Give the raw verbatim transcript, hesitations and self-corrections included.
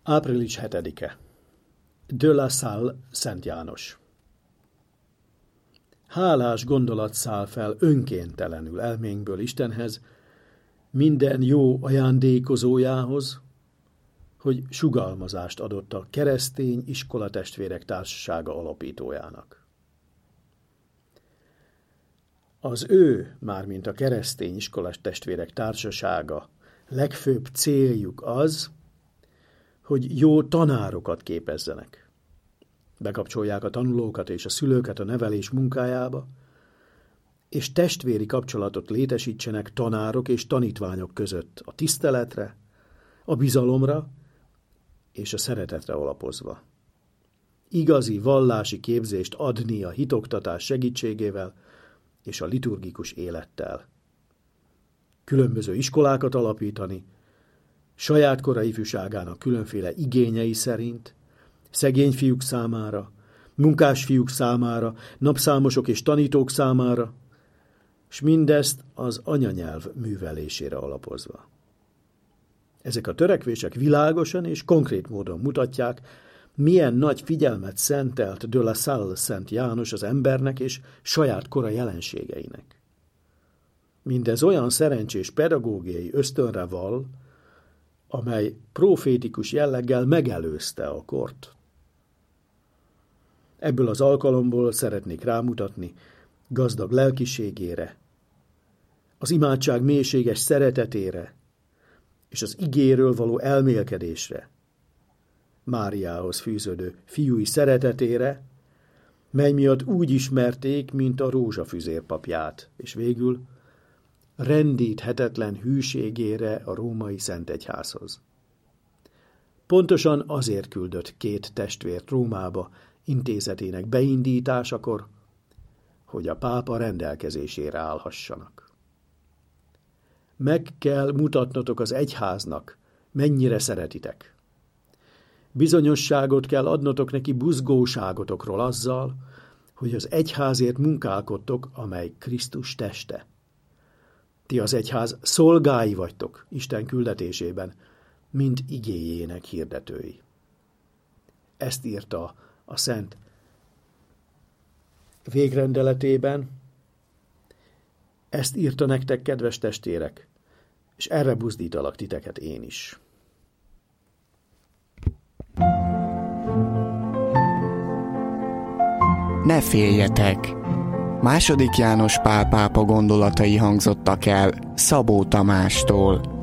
április hetedike. De La Salle, Szent János. Hálás gondolat száll fel önkéntelenül elménkből Istenhez, minden jó ajándékozójához, hogy sugalmazást adott a Keresztény Iskolatestvérek Társasága alapítójának. Az ő, mármint a Keresztény Iskolatestvérek Társasága legfőbb céljuk az, hogy jó tanárokat képezzenek. Bekapcsolják a tanulókat és a szülőket a nevelés munkájába, és testvéri kapcsolatot létesítsenek tanárok és tanítványok között a tiszteletre, a bizalomra és a szeretetre alapozva. Igazi vallási képzést adni a hitoktatás segítségével és a liturgikus élettel. Különböző iskolákat alapítani, saját kora ifjúságának különféle igényei szerint, szegény fiúk számára, munkás fiúk számára, napszámosok és tanítók számára, és mindezt az anyanyelv művelésére alapozva. Ezek a törekvések világosan és konkrét módon mutatják, milyen nagy figyelmet szentelt De La Salle Szent János az embernek és saját kora jelenségeinek. Mindez olyan szerencsés pedagógiai ösztönre vall, amely profétikus jelleggel megelőzte a kort. Ebből az alkalomból szeretnék rámutatni gazdag lelkiségére, az imádság mélységes szeretetére és az igéről való elmélkedésre, Máriához fűződő fiúi szeretetére, mely miatt úgy ismerték, mint a rózsafüzérpapját, és végül rendíthetetlen hűségére a római Szentegyházhoz. Pontosan azért küldött két testvért Rómába intézetének beindításakor, hogy a pápa rendelkezésére állhassanak. Meg kell mutatnotok az egyháznak, mennyire szeretitek. Bizonyosságot kell adnotok neki buzgóságotokról azzal, hogy az egyházért munkálkodtok, amely Krisztus teste. Ti az egyház szolgái vagytok Isten küldetésében, mint igéjének hirdetői. Ezt írta a Szent végrendeletében, ezt írta nektek, kedves testvérek, és erre buzdítalak titeket én is. Ne féljetek! Második János Pál pápa gondolatai hangzottak el Szabó Tamástól.